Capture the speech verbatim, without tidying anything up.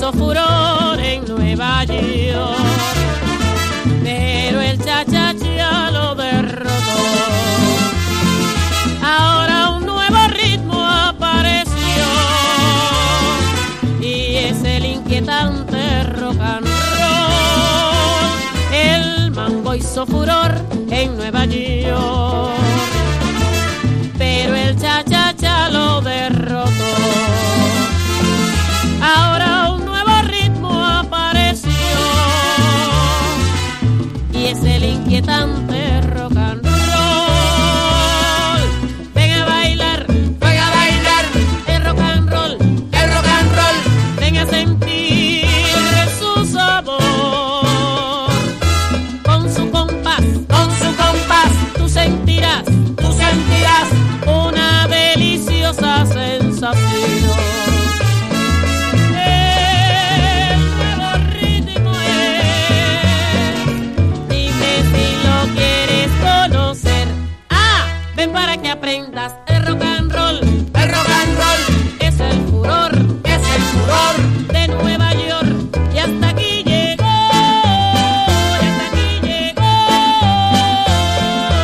hizo furor en Nueva York, pero el cha-cha-cha lo derrotó. Ahora un nuevo ritmo apareció y es el inquietante rock and roll. El mambo hizo furor en Nueva York, pero el cha-cha-cha lo derrotó. Ahora un nuevo ritmo apareció y es el inquietante